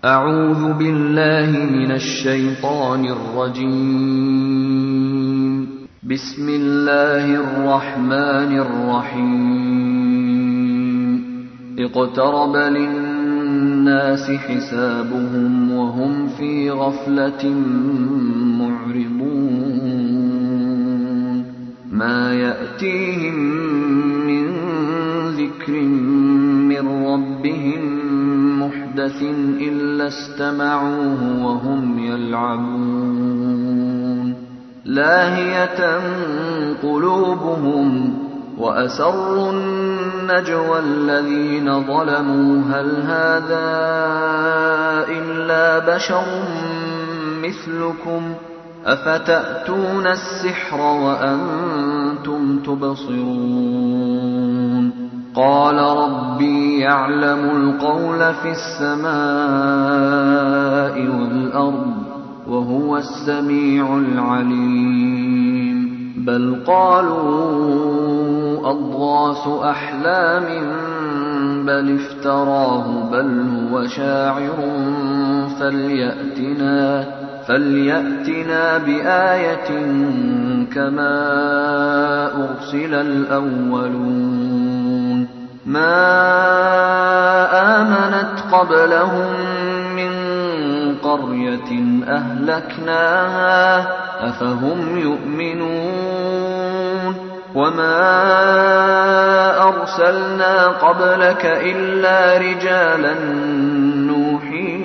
أعوذ بالله من الشيطان الرجيم. بسم الله الرحمن الرحيم. اقترب للناس حسابهم وهم في غفلة معرضون. ما يأتيهم من ذكر من ربهم محدث إلا استمعوه وهم يلعبون. لاهية قلوبهم وأسروا النجوى الذين ظلموا هل هذا إلا بشر مثلكم أفتأتون السحر وأنتم تبصرون. قال ربي يعلم القول في السماء والأرض وهو السميع العليم. بل قالوا أضغاث أحلام بل افتراه بل هو شاعر فليأتنا بآية كما أرسل الأولون. ما آمنت قبلهم من قرية أهلكناها أفهم يؤمنون. وما أرسلنا قبلك إلا رجالا نوحي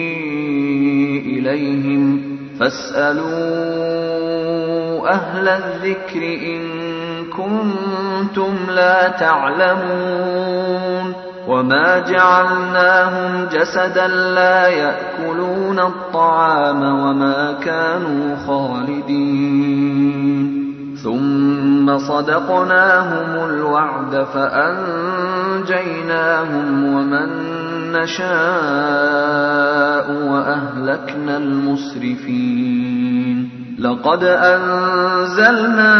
إليهم فاسألوا أهل الذكر إن كنتم لا تعلمون. وما جعلناهم جسدا لا يأكلون الطعام وما كانوا خالدين. ثم صدقناهم الوعد فأنجيناهم ومن نشاء وأهلكنا المسرفين. لقد أنزلنا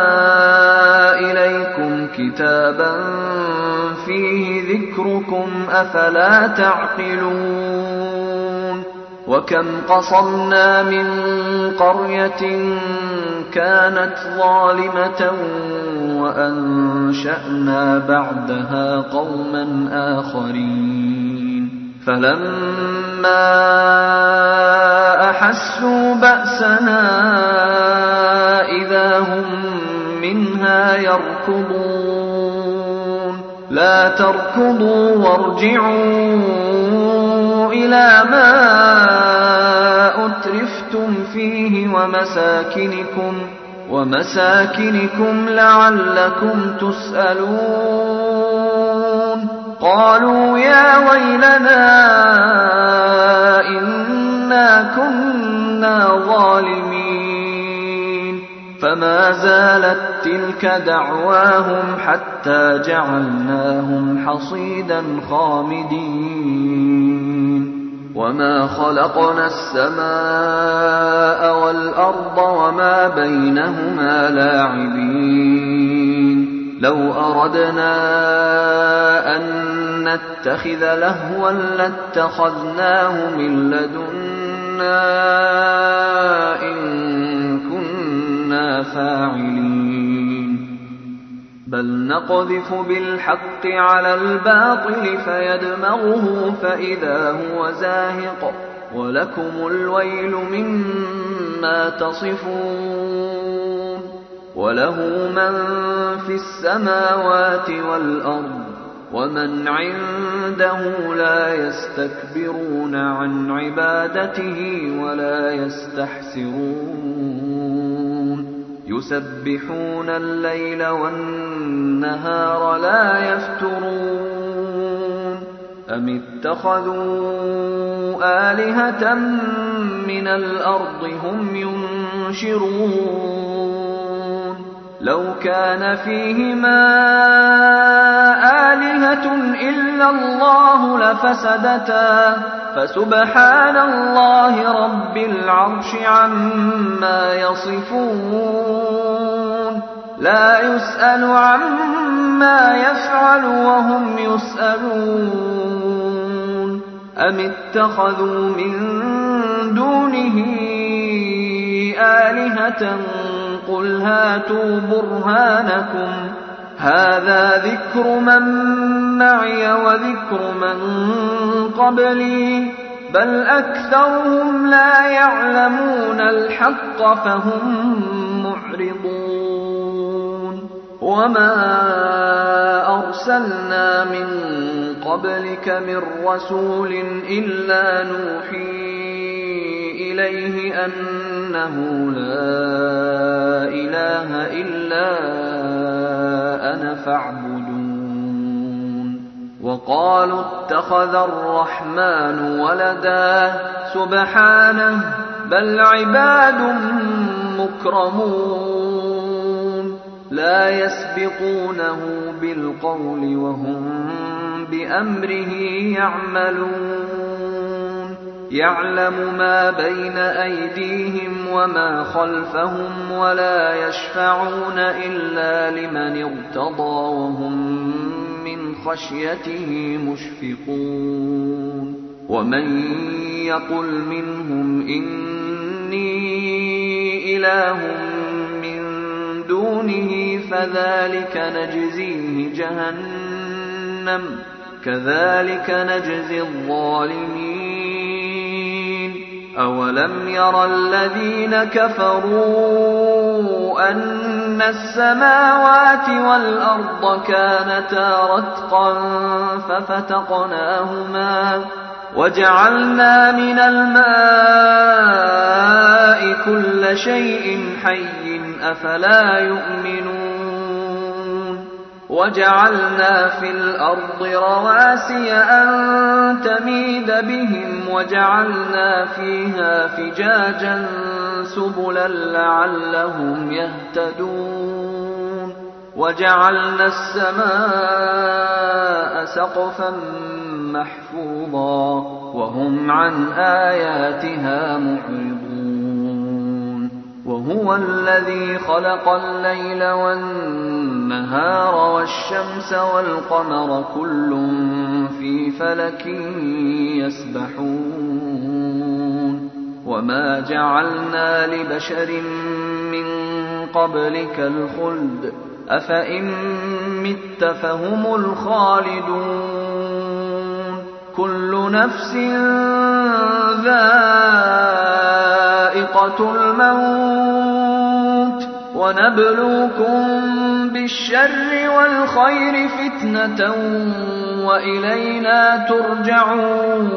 إليكم كتابا فيه ذكركم أفلا تعقلون. وكم قصمنا من قرية كانت ظالمة وأنشأنا بعدها قوما آخرين. فلما أحسوا بأسنا إذا هم منها يركضون. لا تركضوا وارجعوا إلى ما أترفتم فيه ومساكنكم لعلكم تسألون. قالوا يا ويلنا إنا كنا ظالمين. فما زالت تلك دعواهم حتى جعلناهم حصيدا خامدين. وما خلقنا السماء والأرض وما بينهما لاعبين. لو أردنا أن نتخذ لهوا لاتخذناه من لدنا إن كنا فاعلين. بل نقذف بالحق على الباطل فيدمغه فإذا هو زاهق ولكم الويل مما تصفون. وله من في السماوات والأرض ومن عنده لا يستكبرون عن عبادته ولا يستحسرون. يسبحون الليل والنهار لا يفترون. أم اتخذوا آلهة من الأرض هم ينشرون. لو كان فيهما آلهة إلا الله لفسدتا فسبحان الله رب العرش عما يصفون. لا يسأل عما يفعل وهم يسألون. أم اتخذوا من دونه آلهة قل هاتوا برهانكم هذا ذكر من معي وذكر من قبلي بل أكثرهم لا يعلمون الحق فهم معرضون وما أرسلنا من قبلك من رسول إلا نوحي إليه أنه لا إله إلا أنا فاعبدون وقالوا اتخذ الرحمن ولدا سبحانه بل عباد مكرمون لا يسبقونه بالقول وهم بأمره يعملون يعلم ما بين أيديهم وما خلفهم ولا يشفعون إلا لمن ارتضى وهم من خشيته مشفقون ومن يقل منهم إني إله من دونه فذلك نجزيه جهنم كذلك نجزي الظالمين أولم ير الذين كفروا أن السماوات والأرض كانتا رتقا ففتقناهما وجعلنا من الماء كل شيء حي أفلا يؤمنون وجعلنا في الأرض رواسي أن تميد بهم وجعلنا فيها فجاجا سبلا لعلهم يهتدون وجعلنا السماء سقفا محفوظا وهم عن آياتها معرضون وهو الذي خلق الليل والنهار والشمس والقمر كل في فلك يسبحون وما جعلنا لبشر من قبلك الخلد أفإن مت فهم الخالدون كل نفس ذائقة الموت ونبلوكم بالشر والخير فتنة وإلينا ترجعون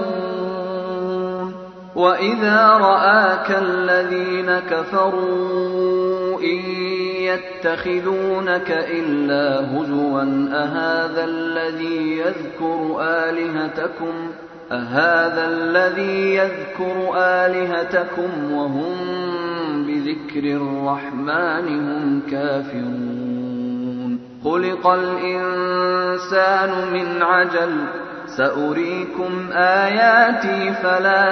وإذا رآك الذين كفروا إن يتخذونك إلا هزوا أهذا الذي يذكر آلهتكم وهم بذكر الرحمن هم كافرون خلق الإنسان من عجل سأريكم آياتي فلا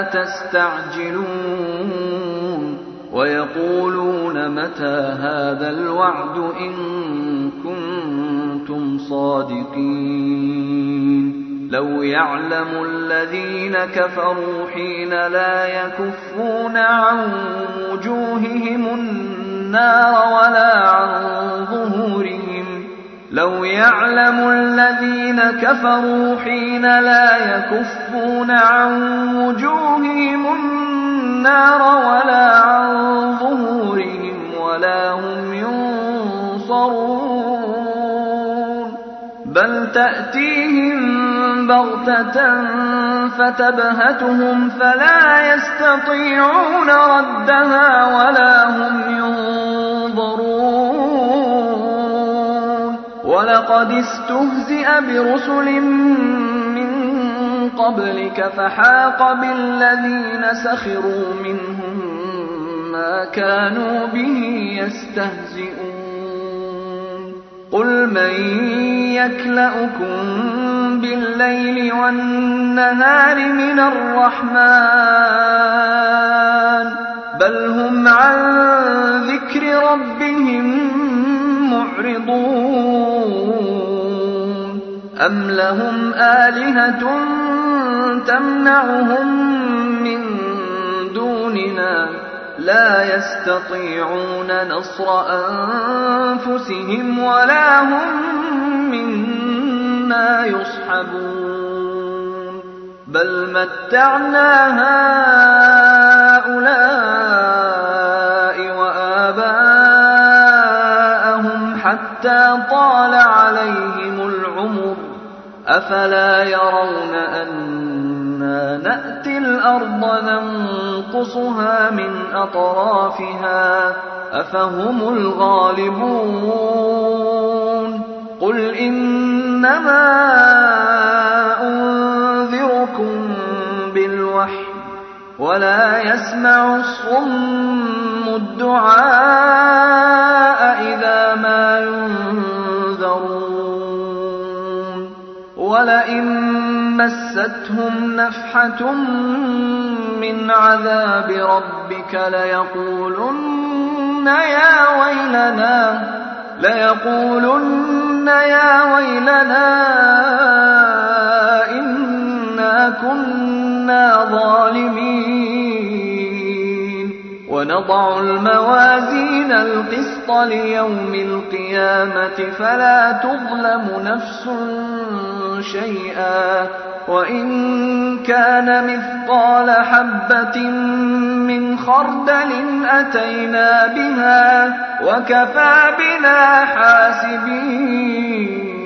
تستعجلون ويقولون متى هذا الوعد إن كنتم صادقين لو يعلم الذين كفروا حين لا يكفون عن وجوههم النار ولا عن ظهورهم لو يعلم الذين كفروا حين لا يكفون عن وجوههم النار ولا عن ظهورهم ولا هم ينصرون بل تأتيهم بغتة فتبهتهم فلا يستطيعون ردها ولا هم ينظرون ولقد استهزئ برسل من قبلك فحاق بالذين سخروا منهم ما كانوا به يستهزئون قل من يكلؤكم بالليل والنهار من الرحمن بل هم عن ذكر ربهم معرضون أم لهم آلهة تمنعهم من دوننا لا يستطيعون نصر أنفسهم ولا هم منا يصحبون بل متعنا هؤلاء وآباءهم حتى طال عليهم العمر أفلا يرون أنا نأتي الأرض ننقصها من أطرافها أفهم الغالبون قل إنما أنذركم بالوحي ولا يسمع الصم الدعاء إذا ما ينذرون ولئن مستهم نفحة من عذاب ربك ليقولن يا ويلنا إنا كنا ظالمين ونضع الموازين القسط ليوم القيامة فلا تظلم نفس شيئا وإن كان مثقال حبة من خردل أتينا بها وكفى بنا حاسبين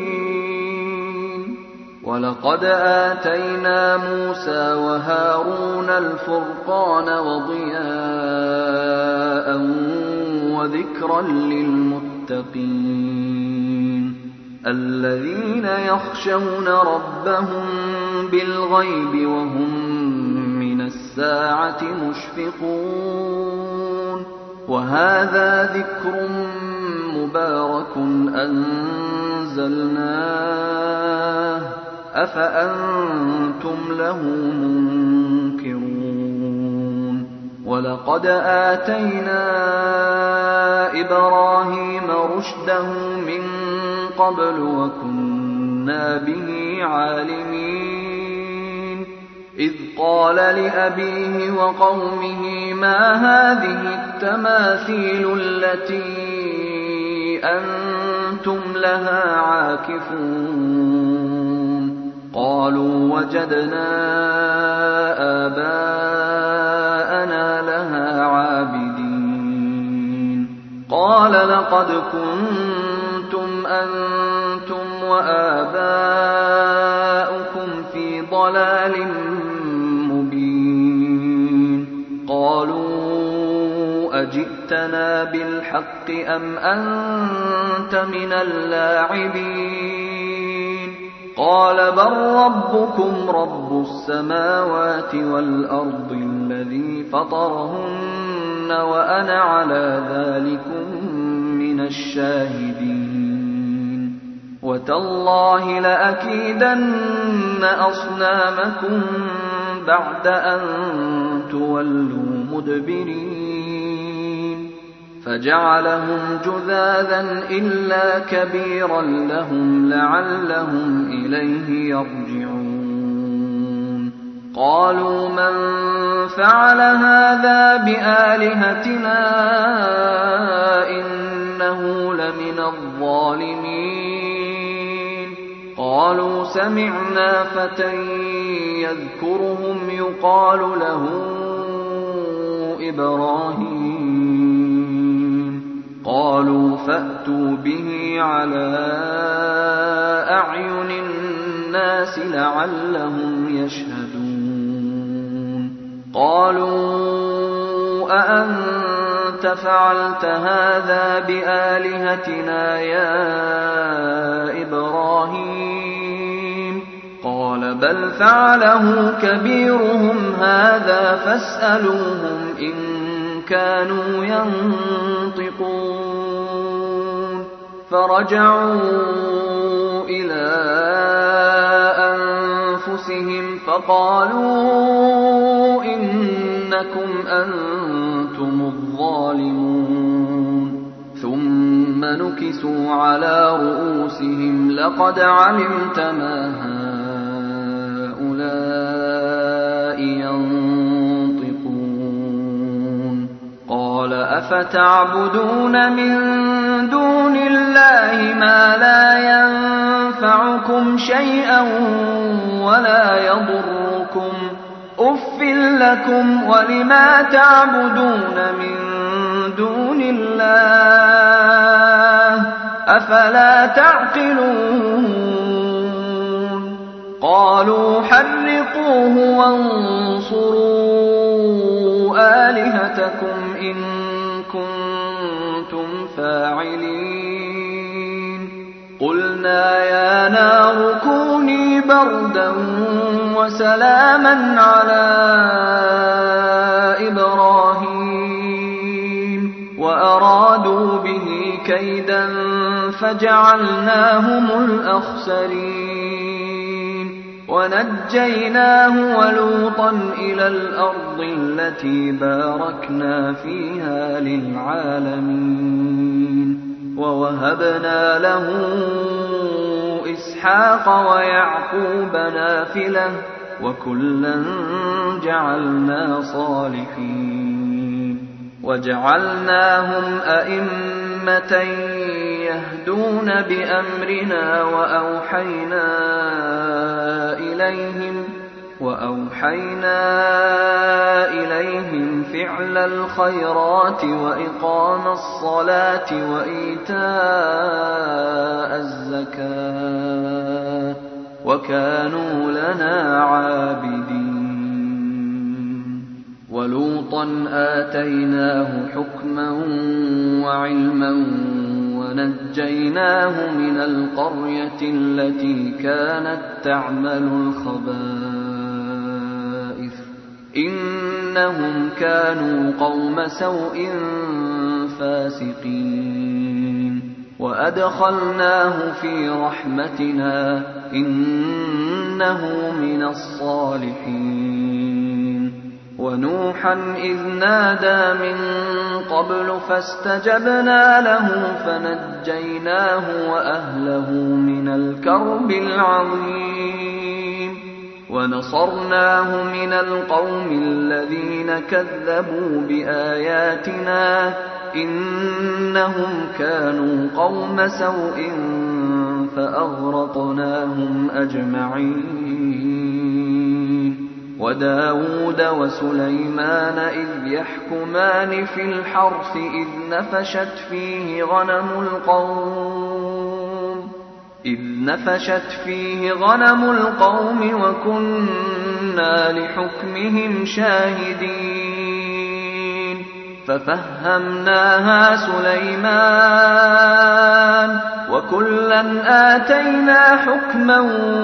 ولقد آتينا موسى وهارون الفرقان وضياء وذكرا للمتقين الذين يخشون ربهم بالغيب وهم من الساعة مشفقون وهذا ذكر مبارك أنزلناه أفأنتم له منكرون ولقد آتينا إبراهيم رشده من قبل وكنا به عالمين إذ قال لأبيه وقومه ما هذه التماثيل التي أنتم لها عاكفون قالوا وجدنا آباءنا لها عابدين قال لقد كنتم أنتم وآباؤكم في ضلال مبين قالوا أجئتنا بالحق أم أنت من اللاعبين قال بل ربكم رب السماوات والأرض الذي فطرهن وأنا على ذلكم من الشاهدين وتالله لأكيدن أصنامكم بعد أن تولوا مدبرين فجعلهم جذاذا إلا كبيرا لهم لعلهم إليه يرجعون قالوا من فعل هذا بآلهتنا إنه لمن الظالمين قالوا سمعنا فتى يذكرهم يقال له إبراهيم قالوا فأتوا به على أعين الناس لعلهم يشهدون قالوا أأنت فعلت هذا بآلهتنا يا إبراهيم قال بل فعله كبيرهم هذا فاسألوهم إن كانوا ينطقون فرجعوا إلى أنفسهم فقالوا إنكم أنتم الظالمون ثم نكسوا على رؤوسهم لقد علمت ما هؤلاء ينطقون قال أفتعبدون من دون الله ما لا ينفعكم شيئا ولا يضركم أف لكم ولما تعبدون من دون الله أفلا تعقلون قالوا حرقوه وانصروا آلهتكم إن كنتم فاعلين قلنا يا نار كوني بردا وسلاما على إبراهيم وأرادوا به كيدا فجعلناهم الأخسرين ونجيناه ولوطا إلى الأرض التي باركنا فيها للعالمين ووهبنا له إسحاق ويعقوب نافلة وكلا جعلنا صالحين وجعلناهم أئمة يهدون بأمرنا وأوحينا إليهم فعل الخيرات وإقام الصلاة وإيتاء الزكاة وكانوا لنا عابدين ولوطا آتيناه حكما وعلما ونجيناه من القرية التي كانت تعمل الخبائث إنهم كانوا قوم سوء فاسقين وأدخلناه في رحمتنا إنه من الصالحين ونوحا إذ نادى من قبل فاستجبنا له فنجيناه وأهله من الكرب العظيم ونصرناه من القوم الذين كذبوا بآياتنا إنهم كانوا قوم سوء فأغرقناهم أجمعين وداود وسليمان إذ يحكمان في الحرث إذ نفشت فيه غنم القوم وكنا لحكمهم شاهدين ففهمناها سليمان وكلا آتينا حكما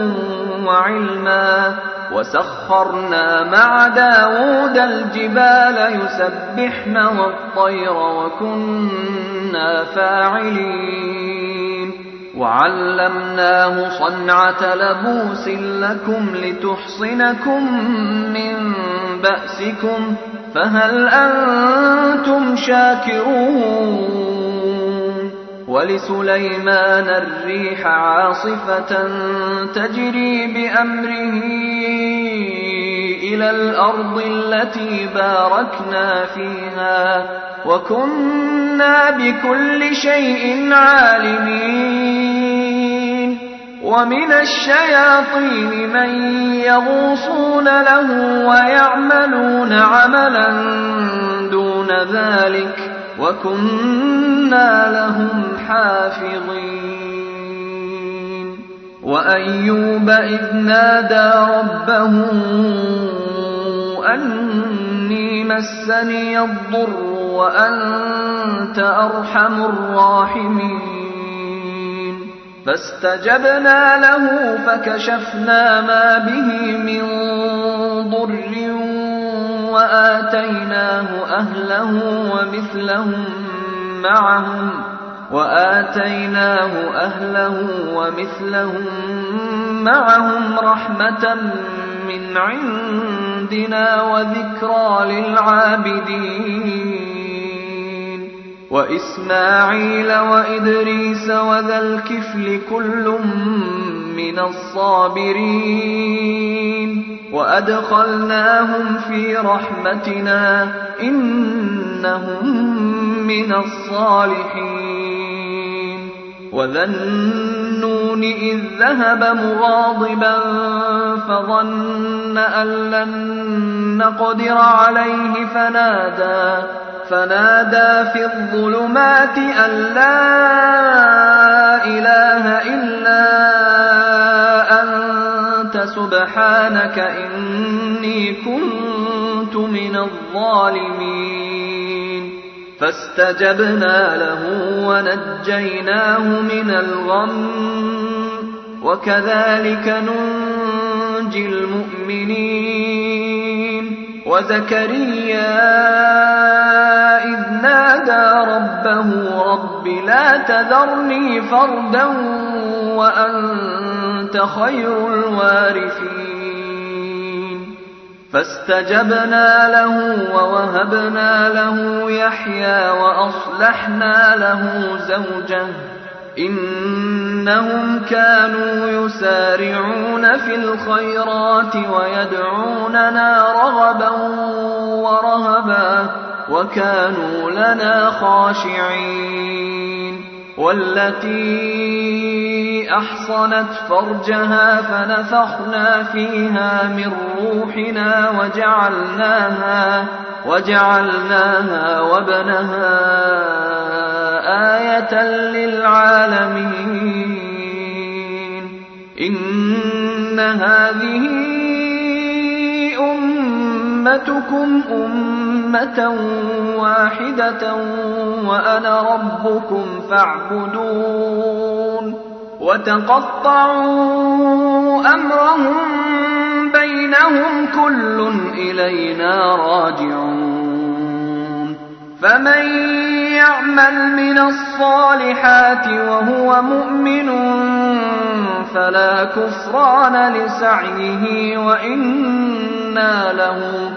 وعلما وسخرنا مع داود الجبال يسبحن والطير وكنا فاعلين وعلمناه صنعة لبوس لكم لتحصنكم من بأسكم فهل أنتم شاكرون ولسليمان الريح عاصفة تجري بأمره إلى الأرض التي باركنا فيها وكنا بكل شيء عالمين ومن الشياطين من يغوصون له ويعملون عملا دون ذلك وكنا لهم حافظين وأيوب إذ نادى ربه أني مسني الضر وأنت أرحم الراحمين فاستجبنا له فكشفنا ما به من ضر وآتيناه أهله ومثلهم معهم رحمة من عندنا وذكرى للعابدين وإسماعيل وإدريس وذا الكفل كل من الصابرين وأدخلناهم في رحمتنا إنهم من الصالحين. وذا النون إذ ذهب مغاضبا فظن أن لن نقدر عليه فنادى في الظلمات أن لا إله إلا أنت سبحانك إني كنت من الظالمين. فاستجبنا له ونجيناه من الغم وكذلك ننجي المؤمنين. وزكريا إذ نادى ربه رب لا تذرني فردا وأنت خير الوارثين. فاستجبنا له ووهبنا له يحيى وأصلحنا له زوجه إنهم كانوا يسارعون في الخيرات ويدعوننا رغبا ورهبا وكانوا لنا خاشعين. والتي أحصنت فرجها فنفخنا فيها من روحنا وجعلناها وابنها آية للعالمين. إن هذه أمتكم أمة واحدة وأنا ربكم فاعبدون. وتقطعوا أمرهم بينهم كل إلينا راجعون. فمن يعمل من الصالحات وهو مؤمن فلا كفران لسعيه وإنا له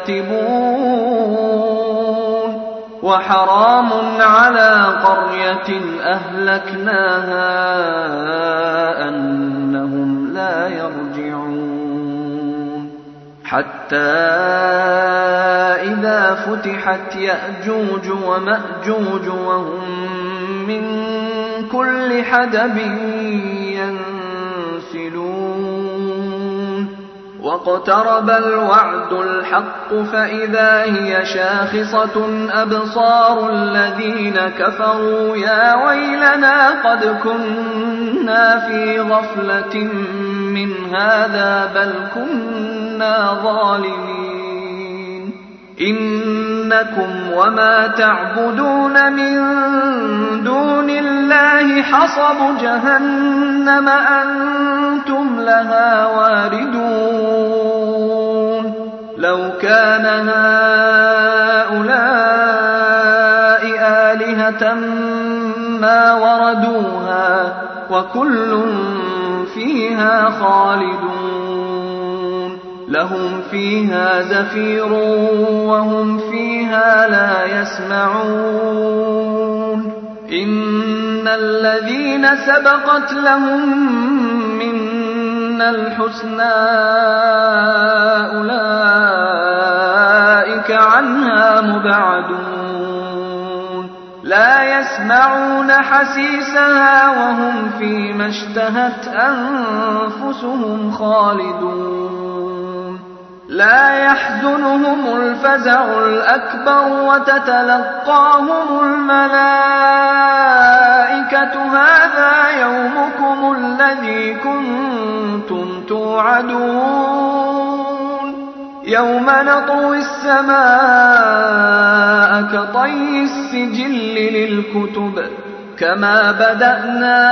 كاتبون. وحرام على قرية أهلكناها أنهم لا يرجعون. حتى إذا فتحت يأجوج ومأجوج وهم من كل حدب ينسلون. واقترب الوعد الحق فإذا هي شاخصة أبصار الذين كفروا يا ويلنا قد كنا في غفلة من هذا بل كنا ظالمين. إنكم وما تعبدون من دون الله حصب جهنم أنتم لها واردون. لو كان هؤلاء آلهة ما وردوها وكل فيها خالدون. لهم فيها زفير وهم فيها لا يسمعون. إن الذين سبقت لهم منا الحسنى أولئك عنها مبعدون. لا يسمعون حسيسها وهم فيما اشتهت أنفسهم خالدون. لا يحزنهم الفزع الأكبر وتتلقاهم الملائكة هذا يومكم الذي كنتم توعدون. يوم نطوي السماء كطي السجل للكتب كما بدأنا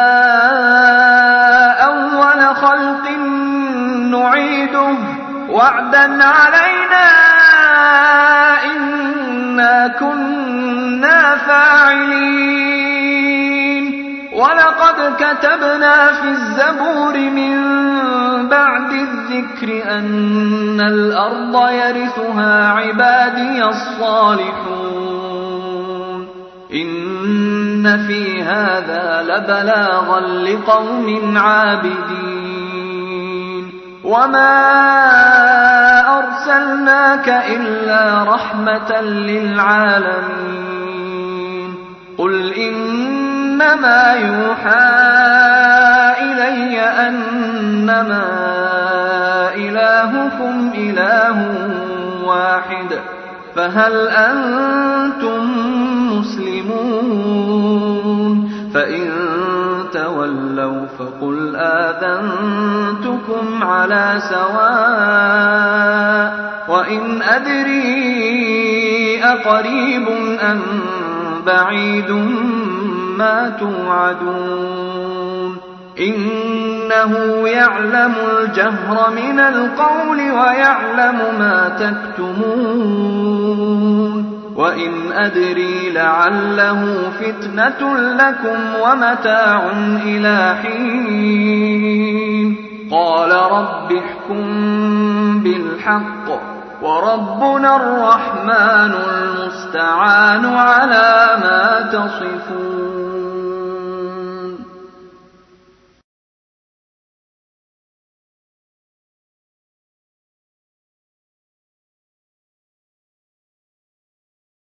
أول خلق نعيده وعدا علينا إنا كنا فاعلين. ولقد كتبنا في الزبور من بعد الذكر أن الأرض يرثها عبادي الصالحون. إن في هذا لبلاغا لقوم عابدين. وما أرسلناك إلا رحمة للعالمين قل إنما يوحى إلي أنما إلهكم إله واحد فهل أنتم مسلمون فإن تولوا فقل آذنتكم على سواء وإن أدري أقريب أم بعيد ما توعدون إنه يعلم الجهر من القول ويعلم ما تكتمون وإن أدري لعله فتنة لكم ومتاع إلى حين قال رب احكم بالحق وربنا الرحمن المستعان على ما تصفون